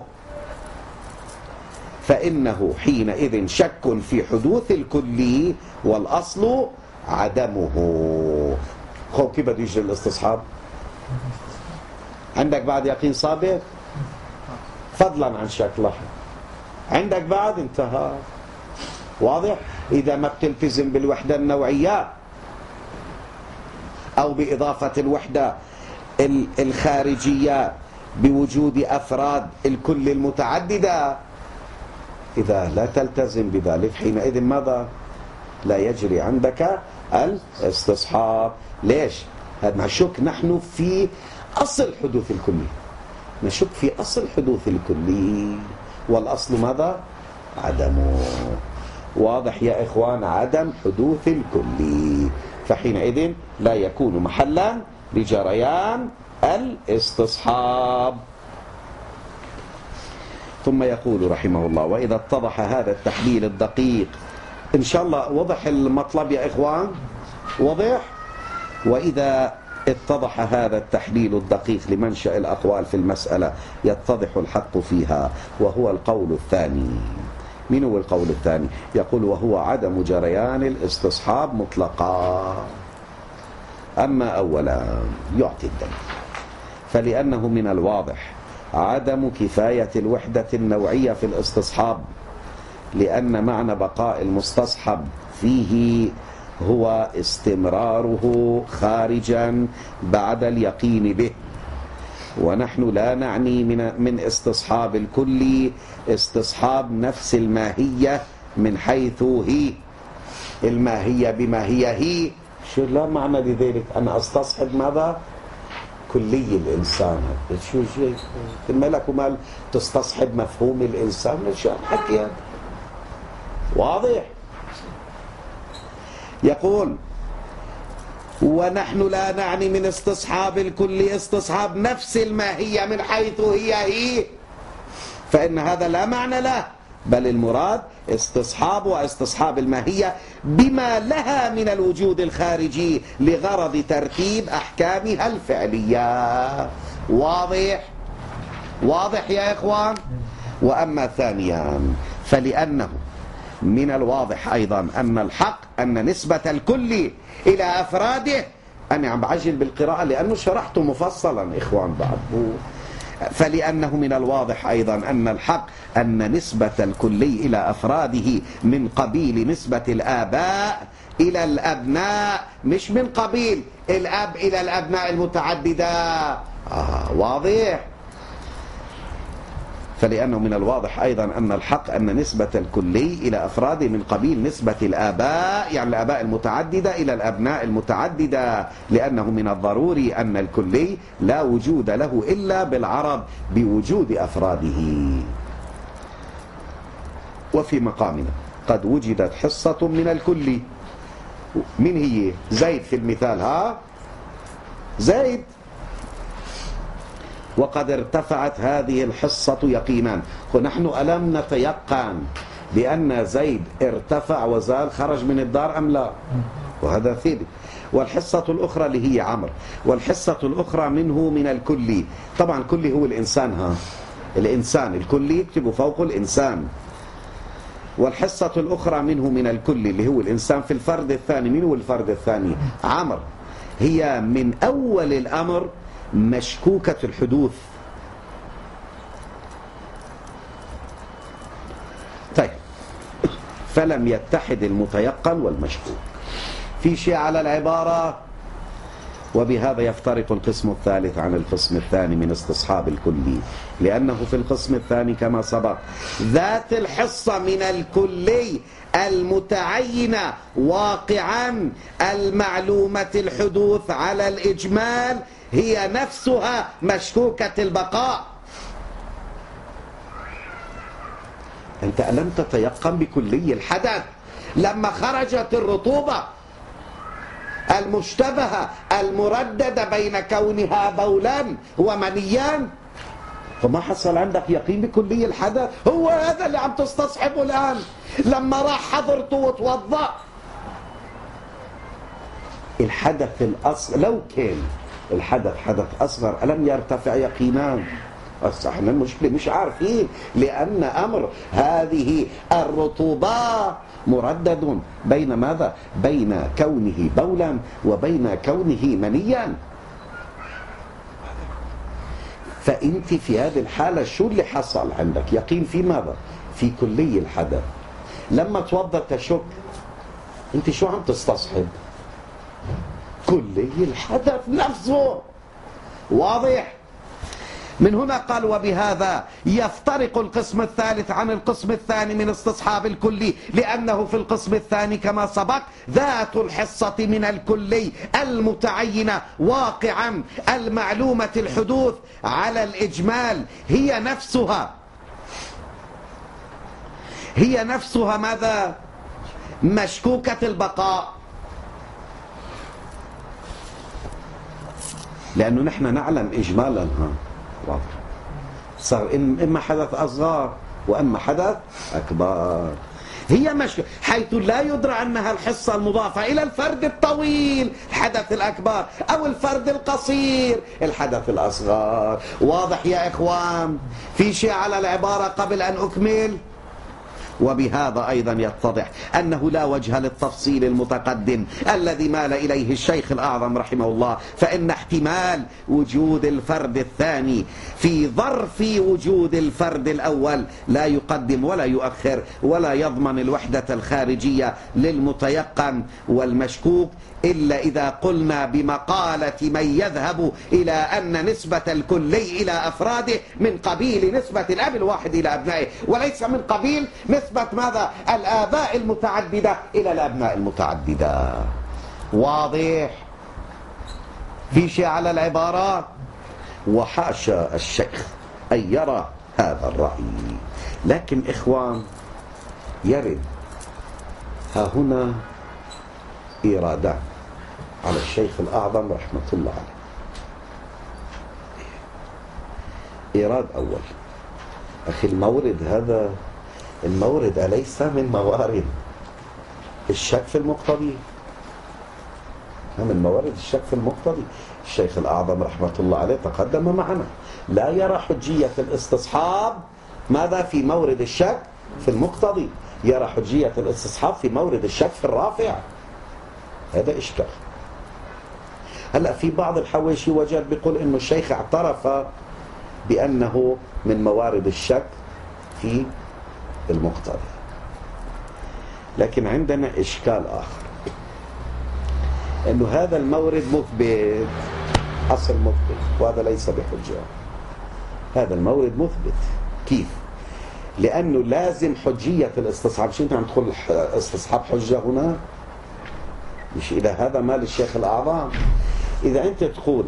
فإنه حينئذ شك في حدوث الكلي والأصل عدمه. خو كيف بده يجري الاستصحاب؟ عندك بعد يقين سابق فضلا عن شك لاحق، عندك بعد انتهى. واضح؟ إذا ما بتلتزم بالوحدة النوعية أو بإضافة الوحدة الخارجية بوجود أفراد الكل المتعددة، إذا لا تلتزم بذلك حينئذ ماذا؟ لا يجري عندك الاستصحاب. ليش؟ هذا نشك نحن في أصل حدوث الكلي، نشك في أصل حدوث الكلي والأصل ماذا؟ عدمه. واضح يا إخوان؟ عدم حدوث الكلي، فحينئذ لا يكون محلا لجريان الاستصحاب. ثم يقول رحمه الله وإذا اتضح هذا التحليل الدقيق، إن شاء الله وضح المطلب يا إخوان؟ وضح؟ وإذا اتضح هذا التحليل الدقيق لمنشأ الأقوال في المسألة يتضح الحق فيها، وهو القول الثاني. من هو القول الثاني؟ يقول وهو عدم جريان الاستصحاب مطلقا. أما أولا يعطي الدليل، فلأنه من الواضح عدم كفاية الوحدة النوعية في الاستصحاب، لأن معنى بقاء المستصحب فيه هو استمراره خارجا بعد اليقين به، ونحن لا نعني من استصحاب الكل استصحاب نفس الماهية من حيث هي الماهية بما هي. شو لا معنى لذلك أن أستصحب ماذا؟ كلي الإنسان. شو الملك ومال تستصحب مفهوم الإنسان؟ شو حكي هذا؟ واضح؟ يقول ونحن لا نعني من استصحاب الكل استصحاب نفس الماهية من حيث هي، فإن هذا لا معنى له، بل المراد استصحاب الماهية بما لها من الوجود الخارجي لغرض ترتيب أحكامها الفعلية. واضح يا إخوان؟ وأما ثانيا فلأنه من الواضح أيضا أن الحق أن نسبة الكل إلى أفراده، أنا عم بعجل بالقراءة لأنه شرحته مفصلا إخوان بعد. فلأنه من الواضح أيضا أن الحق أن نسبة الكلي إلى أفراده من قبيل نسبة الآباء إلى الأبناء، مش من قبيل الأب إلى الأبناء المتعددة. واضح؟ فلأنه من الواضح أيضا أن الحق أن نسبة الكلي إلى أفراده من قبيل نسبة الآباء، يعني الآباء المتعددة إلى الأبناء المتعددة، لأنه من الضروري أن الكلي لا وجود له إلا بالعرب بوجود أفراده. وفي مقامنا قد وجدت حصة من الكلي. من هي؟ زيد في المثال، ها زيد، وقد ارتفعت هذه الحصة يقينا. ونحن ألم نتيقن بأن زيد ارتفع وزال خرج من الدار أم لا؟ وهذا ثابت. والحصة الأخرى اللي هي عمرو، والحصة الأخرى منه من الكلي. طبعا الكلي هو الإنسان، ها الإنسان، الكلي يكتب فوق الإنسان. والحصة الأخرى منه من الكلي اللي هو الإنسان في الفرد الثاني. من هو الفرد الثاني؟ عمرو. هي من أول الأمر مشكوكة الحدوث. طيب، فلم يتحد المتيقن والمشكوك في شيء على العبارة. وبهذا يفترق القسم الثالث عن القسم الثاني من استصحاب الكلي، لأنه في القسم الثاني كما سبق ذات الحصة من الكلي المتعينة واقعا المعلومة الحدوث على الإجمال هي نفسها مشكوكة البقاء. أنت ألم تتيقن بكلي الحدث لما خرجت الرطوبة المشتبهة المرددة بين كونها بولا ومنيا؟ فما حصل عندك يقين بكلي الحدث؟ هو هذا اللي عم تستصحبه الآن. لما راح حضرته وتوضأ الحدث الأصغر، لو كان الحدث حدث أصغر ألم يرتفع يقينا؟ احنا المشكلة مش عارفين، لأن أمر هذه الرطوبة مردد بين ماذا؟ بين كونه بولا وبين كونه منيا. فأنت في هذه الحالة شو اللي حصل عندك؟ يقين في ماذا؟ في كلي الحدث. لما توضأ تشك، أنت شو عم تستصحب؟ كلي الحدث نفسه. واضح؟ من هنا قال وبهذا يفترق القسم الثالث عن القسم الثاني من استصحاب الكلي، لأنه في القسم الثاني كما سبق ذات الحصة من الكلي المتعينة واقعا المعلومة الحدوث على الإجمال هي نفسها ماذا؟ مشكوكة البقاء. لأنه نحن نعلم إجمالا صار إما حدث أصغر وإما حدث أكبر. هي حيث لا يدرى أنها الحصة المضافة إلى الفرد الطويل الحدث الأكبر أو الفرد القصير الحدث الأصغر. واضح يا إخوان؟ في شيء على العبارة قبل أن أكمل؟ وبهذا أيضا يتضح أنه لا وجه للتفصيل المتقدم الذي مال إليه الشيخ الأعظم رحمه الله، فإن احتمال وجود الفرد الثاني في ظرف وجود الفرد الأول لا يقدم ولا يؤخر ولا يضمن الوحدة الخارجية للمتيقن والمشكوك، إلا إذا قلنا بمقالة من يذهب إلى أن نسبة الكلي إلى أفراده من قبيل نسبة الأب الواحد إلى أبنائه، وليس من قبيل نسبة ماذا؟ الآباء المتعددة إلى الأبناء المتعددة. واضح؟ في شيء على العبارة؟ وحاشا الشيخ أن يرى هذا الرأي، لكن إخوان يرد ها هنا إيرادان على الشيخ الأعظم رحمة الله عليه. إيراد أول، أخي المورد هذا المورد أليس من موارد الشك في المقتضي؟ من موارد الشك في المقتضي. الشيخ الأعظم رحمة الله عليه تقدم معنا لا يرى حجية الاستصحاب ماذا في مورد الشك في المقتضي، يرى حجية الاستصحاب في مورد الشك في الرافع. هذا إشكال. هلأ في بعض الحواشي وجد بيقول إنه الشيخ اعترف بأنه من موارد الشك في المقتضي، لكن عندنا إشكال آخر، إنه هذا المورد مثبت، أصل مثبت، وهذا ليس بحجة. هذا المورد مثبت كيف؟ لأنه لازم حجية الاستصحاب. شو أنت عم تقول استصحاب حجة هنا؟ مش إلى هذا مال الشيخ الأعظم. إذا أنت تقول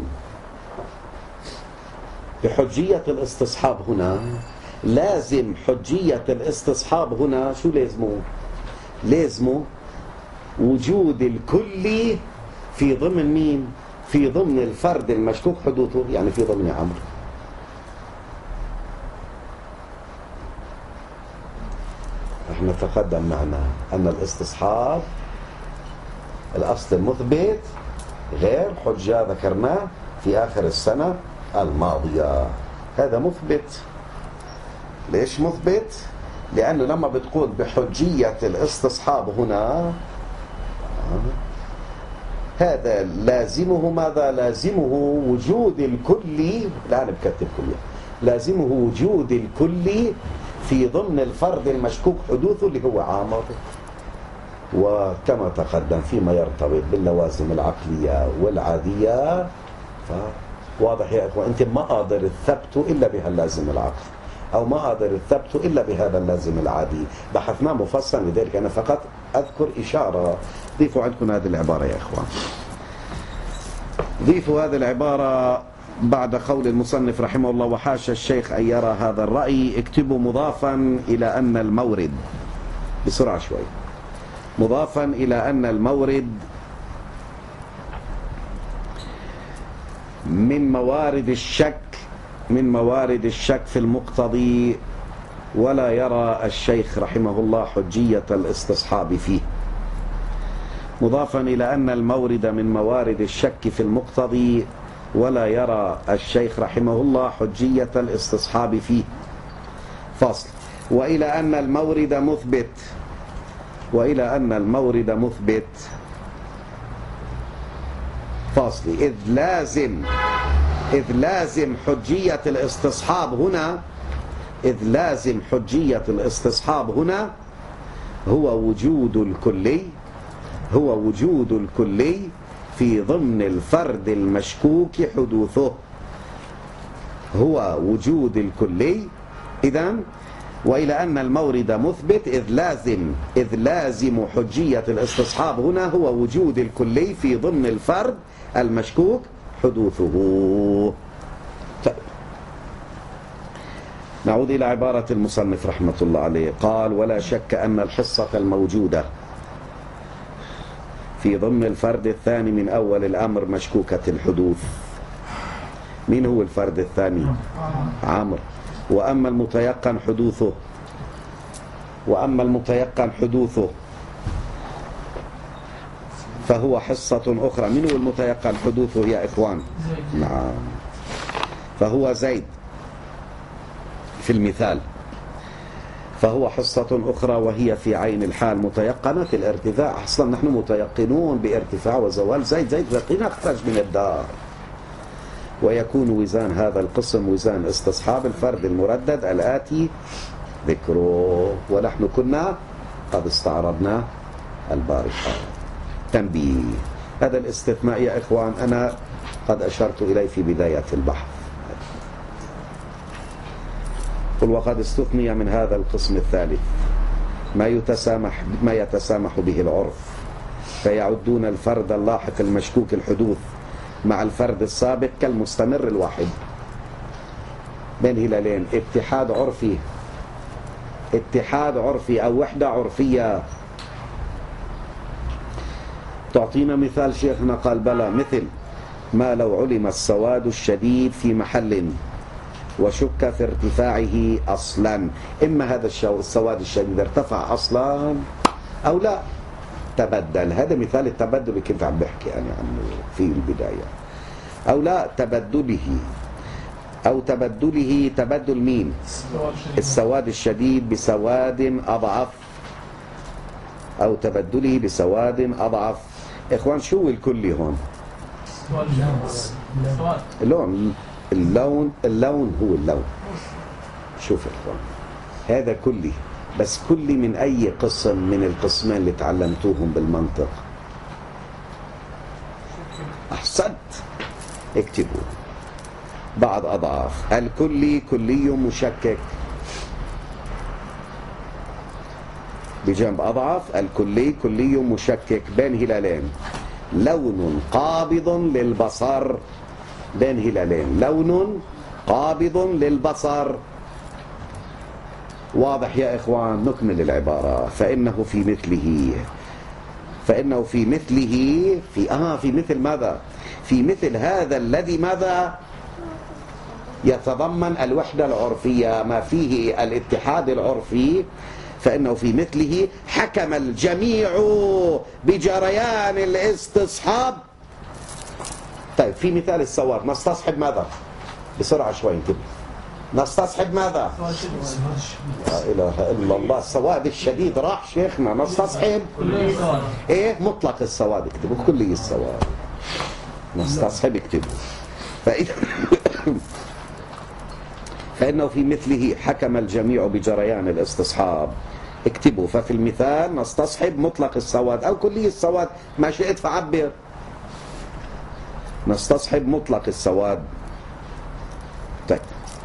بحجية الاستصحاب هنا، لازم حجية الاستصحاب هنا شو لازمه؟ لازمه وجود الكل في ضمن مين؟ في ضمن الفرد المشكوك حدوثه، يعني في ضمن عمرو. احنا تقدم معنا أن الاستصحاب الأصل المثبت غير حجة، ذكرناه في آخر السنة الماضية. هذا مثبت. ليش مثبت؟ لأنه لما بتقول بحجية الاستصحاب هنا، هذا لازمه ماذا؟ لازمه وجود الكل. الآن بكتب كلية. لازمه وجود الكل في ضمن الفرد المشكوك حدوثه اللي هو عامر. وكما تقدم فيما يرتبط باللوازم العقلية والعادية، واضح يا إخوة، أنت ما قادر الثبت إلا بهاللازم العقلي، أو ما قادر الثبت إلا بهذا اللازم العادي. بحثنا مفصل، لذلك أنا فقط أذكر إشارة. ضيفوا عندكم هذه العبارة يا إخوان، ضيفوا هذه العبارة بعد قول المصنف رحمه الله: وحاشا الشيخ أن يرى هذا الرأي. اكتبوا مضافا إلى أن المورد، بسرعة شوي، مضافا إلى أن المورد من موارد الشك في المقتضي، ولا يرى الشيخ رحمه الله حجية الاستصحاب فيه. مضافا إلى أن المورد من موارد الشك في المقتضي، ولا يرى الشيخ رحمه الله حجية الاستصحاب فيه. فصل: وإلى أن المورد مثبت، وإلى أن المورد مثبت. فاصل: إذ لازم حجية الاستصحاب هنا، إذ لازم حجية الاستصحاب هنا هو وجود الكلي في ضمن الفرد المشكوك حدوثه. هو وجود الكلي. إذن وإلى أن المورد مثبت، إذ لازم حجية الاستصحاب هنا هو وجود الكلي في ضمن الفرد المشكوك حدوثه. نعود إلى عبارة المصنف رحمة الله عليه. قال: ولا شك أن الحصة الموجودة في ضمن الفرد الثاني من أول الأمر مشكوكة الحدوث. مين هو الفرد الثاني؟ عمرو. وأما المتيقن حدوثه فهو حصة أخرى. من هو المتيقن حدوثه يا إخوان؟ نعم، فهو زيد في المثال. فهو حصة أخرى وهي في عين الحال متيقنة الارتفاع. أصلا نحن متيقنون بارتفاع وزوال زيد. زيد يقينا خرج من الدار. ويكون وزان هذا القسم وزان استصحاب الفرد المردد الآتي ذكره، ونحن كنا قد استعرضنا البارحة. تنبيه: هذا الاستثناء يا إخوان أنا قد أشرت إليه في بداية البحث. قل: وقد استثني من هذا القسم الثالث ما يتسامح به العرف، فيعدون الفرد اللاحق المشكوك الحدوث مع الفرد السابق كالمستمر الواحد بين هلالين. اتحاد عرفي أو وحدة عرفية. تعطينا مثال شيخنا؟ قال: بلى، مثل ما لو علم السواد الشديد في محل وشك في ارتفاعه أصلا. إما هذا السواد الشديد ارتفع أصلا أو لا، تبدل. هذا مثال التبدل اللي كنت عم بحكي أنا عنه في البداية. أو لا تبدله تبدل مين؟ السواد الشديد بسواد أضعف، أو تبدله بسواد أضعف. إخوان شو الكل هون؟ اللون هو اللون. شوف إخوان، هذا كلي، بس كلي من أي قسم من القسمين اللي تعلمتوهم بالمنطق؟ أحسنت، اكتبوا بعض أضعاف. الكلي كلي مشكك، بجنب أضعف. الكلي كلي مشكك بين هلالين. لون قابض للبصر بين هلالين. لون قابض للبصر. واضح يا إخوان؟ نكمل العبارة. فإنه في مثله في مثل ماذا؟ في مثل هذا الذي ماذا؟ يتضمن الوحدة العرفية، ما فيه الاتحاد العرفي. فإنه في مثله حكم الجميع بجريان الاستصحاب. طيب في مثال السواد نستصحب ماذا؟ بسرعة شوي انتبه. نستصحب ماذا؟ لا إله إلا الله. السواد الشديد راح شيخنا. نستصحب ايه؟ مطلق السواد اكتبوا. كلي السواد. نستصحب اكتبوا. فإنه في مثله حكم الجميع بجريان الاستصحاب. اكتبوا. ففي المثال نستصحب مطلق السواد أو كلي السواد، ما شئت فعبر. نستصحب مطلق السواد. طيب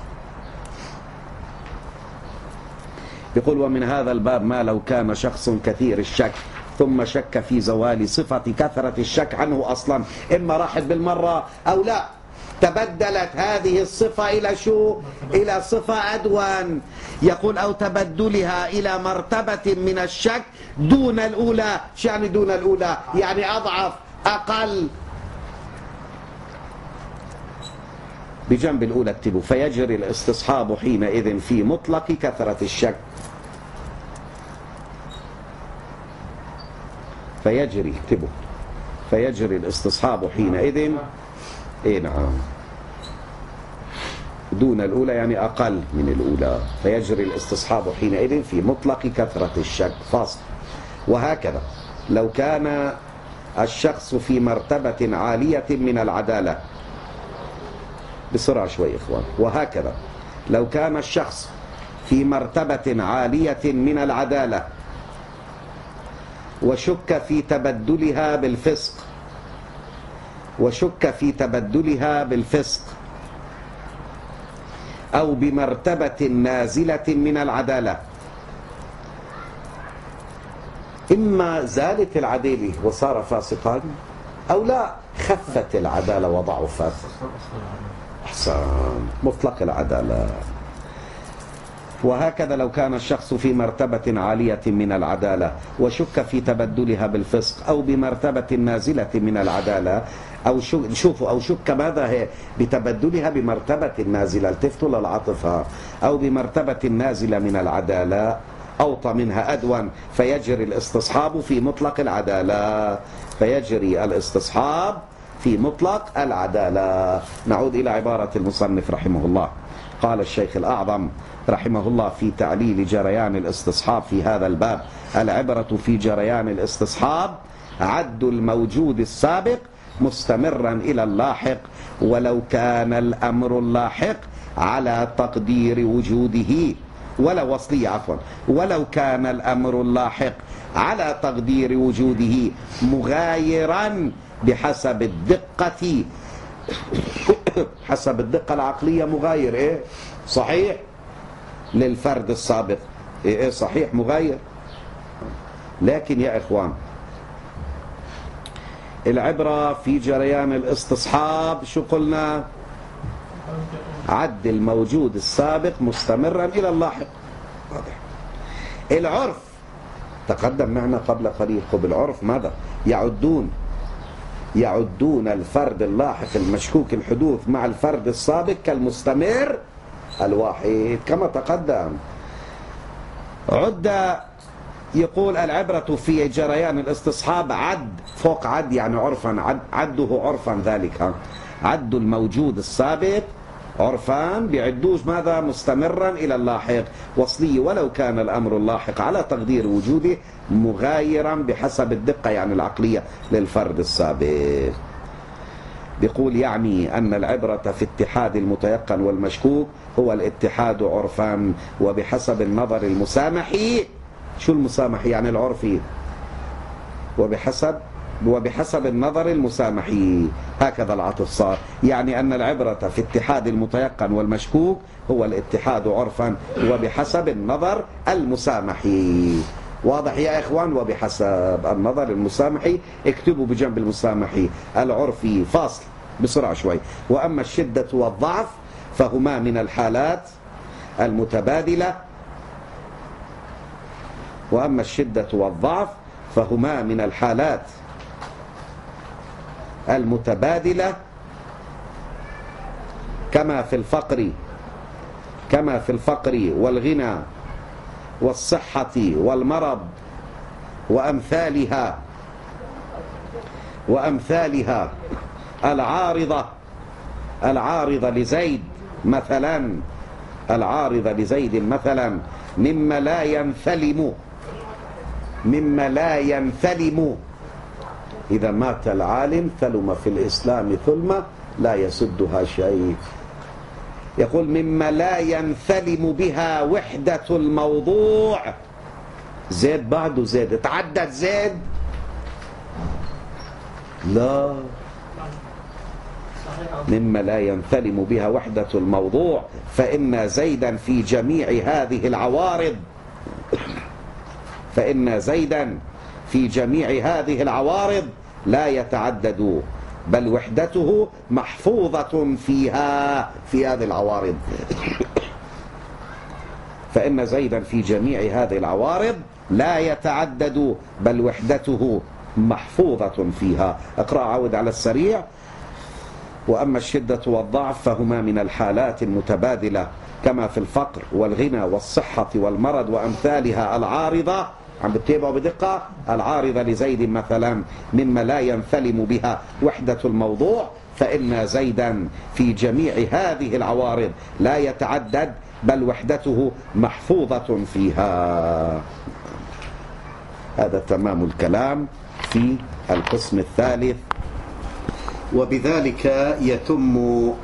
يقول ومن هذا الباب ما لو كان شخص كثير الشك ثم شك في زوال صفة كثرة الشك عنه أصلا، إما راحت بالمرة أو لا، تبدلت هذه الصفة إلى شو؟ إلى صفة أدون. يقول أو تبدلها إلى مرتبة من الشك دون الأولى. شو يعني دون الأولى؟ يعني أضعف، أقل. بجنب الأولى اكتبوا فيجري الاستصحاب حينئذ في مطلق كثرة الشك. فيجري اكتبوا فيجري الاستصحاب حينئذ اي نعم دون الأولى يعني أقل من الأولى. فيجري الاستصحاب حينئذ في مطلق كثرة الشك فاصل. وهكذا لو كان الشخص في مرتبة عالية من العدالة. بسرعة شوي إخوان. وهكذا لو كان الشخص في مرتبة عالية من العدالة وشك في تبدلها بالفسق أو بمرتبة نازلة من العدالة، إما زالت العدالة وصار فاسقا أو لا خفت العدالة وضعفت. أحسن. مطلق العدالة. وهكذا لو كان الشخص في مرتبة عالية من العدالة وشك في تبدلها بالفسق أو بمرتبة نازلة من العدالة أو شوفوا أو شك ماذا هي بتبدلها بمرتبة نازلة. التفتوا للعطفها. أو بمرتبة نازلة من العدالة أوطى منها أدون. فيجري الاستصحاب في مطلق العدالة. فيجري الاستصحاب في مطلق العدالة. نعود إلى عبارة المصنف رحمه الله. قال الشيخ الأعظم رحمه الله في تعليل جريان الاستصحاب في هذا الباب: العبرة في جريان الاستصحاب عد الموجود السابق مستمرا إلى اللاحق ولو كان الأمر اللاحق على تقدير وجوده ولو كان الأمر اللاحق على تقدير وجوده مغايرا بحسب الدقة حسب الدقة العقلية. مغاير إيه؟ صحيح للفرد السابق. إيه صحيح مغاير. لكن يا إخوان العبرة في جريان الاستصحاب شو قلنا؟ عد الموجود السابق مستمرا إلى اللاحق. العرف تقدم معنا قبل قليل. بالعرف ماذا؟ يعدون الفرد اللاحق المشكوك الحدوث مع الفرد السابق كالمستمر الواحد كما تقدم. يقول العبرة في جريان الاستصحاب عد فوق عد يعني عرفا. عده عرفا ذلك. عد الموجود السابق عرفا بيعدوش ماذا؟ مستمرا إلى اللاحق وصلي ولو كان الأمر اللاحق على تقدير وجوده مغايرا بحسب الدقة يعني العقلية للفرد السابق. بيقول يعني أن العبرة في اتحاد المتيقن والمشكوك هو الاتحاد عرفا وبحسب النظر المسامحي. شو المسامحي؟ يعني العرفي. وبحسب النظر المسامحي. هكذا العطف صار. يعني أن العبرة في اتحاد المتيقن والمشكوك هو الاتحاد عرفا وبحسب النظر المسامحي. واضح يا إخوان؟ وبحسب النظر المسامحي اكتبوا بجنب المسامحي العرفي فاصل بسرعة شوي. وأما الشدة والضعف فهما من الحالات المتبادلة، وأما الشدة والضعف فهما من الحالات المتبادلة كما في الفقر والغنى والصحة والمرض وأمثالها العارضة لزيد مثلا مما لا ينثلم إذا مات العالم ثلم في الإسلام ثلمة لا يسدها شيء. يقول مما لا ينثلم بها وحدة الموضوع. زيد بعده زيد، تعدد زيد؟ لا، مما لا ينثلم بها وحدة الموضوع فإن زيدا في جميع هذه العوارض لا يتعدد بل وحدته محفوظة فيها في هذه العوارض. فإن زيدا في جميع هذه العوارض لا يتعدد بل وحدته محفوظة فيها. أقرأ عود على السريع. وأما الشدة والضعف فهما من الحالات المتبادلة كما في الفقر والغنى والصحة والمرض وأمثالها العارضة، عم بتتابعوا بدقة، العارضة لزيد مثلا مما لا ينثلم بها وحدة الموضوع فإن زيدا في جميع هذه العوارض لا يتعدد بل وحدته محفوظة فيها. هذا تمام الكلام في القسم الثالث. وبذلك يتم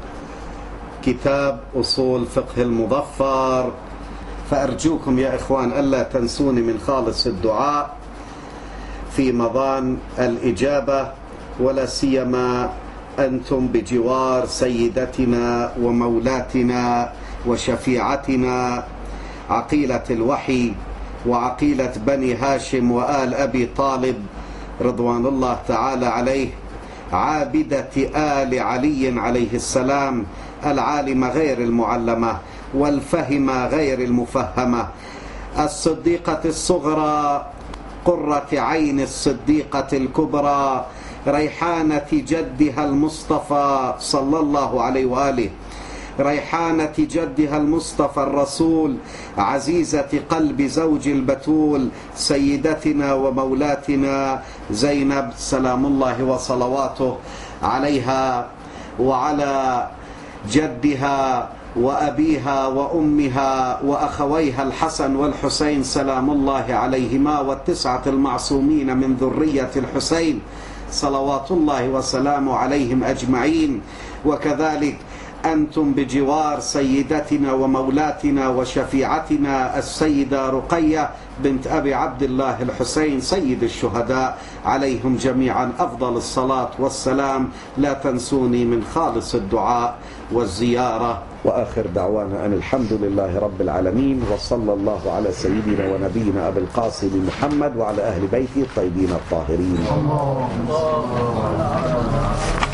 كتاب أصول فقه المظفر. فأرجوكم يا إخوان ألا تنسوني من خالص الدعاء في مضان الإجابة، ولا سيما أنتم بجوار سيدتنا ومولاتنا وشفيعتنا عقيلة الوحي وعقيلة بني هاشم وآل أبي طالب رضوان الله تعالى عليه، عابدة آل علي عليه السلام، العالمة غير المعلمة والفهمة غير المفهمة، الصديقة الصغرى قرة عين الصديقة الكبرى، ريحانة جدها المصطفى صلى الله عليه وآله، ريحانة جدها المصطفى الرسول، عزيزة قلب زوج البتول سيدتنا ومولاتنا زينب سلام الله وصلواته عليها وعلى جدها وأبيها وأمها وأخويها الحسن والحسين سلام الله عليهما، والتسعة المعصومين من ذرية الحسين صلوات الله وسلامه عليهم أجمعين. وكذلك أنتم بجوار سيدتنا ومولاتنا وشفيعتنا السيدة رقية بنت أبي عبد الله الحسين سيد الشهداء عليهم جميعا أفضل الصلاة والسلام. لا تنسوني من خالص الدعاء والزيارة. وآخر دعوانا أن الحمد لله رب العالمين، وصلى الله على سيدنا ونبينا أبي القاسم محمد وعلى أهل بيته الطيبين الطاهرين.